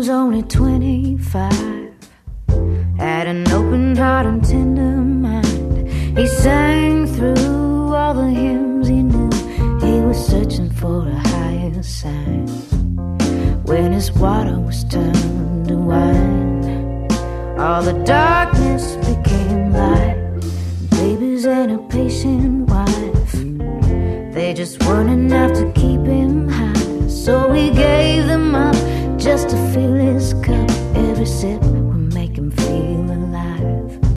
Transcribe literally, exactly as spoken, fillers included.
was only twenty-five, had an open heart and tender mind. He sang through all the hymns he knew. He was searching for a higher sign. When his water was turned to wine, all the darkness became light. Babies and a patient wife, they just weren't enough to keep him high. So he gave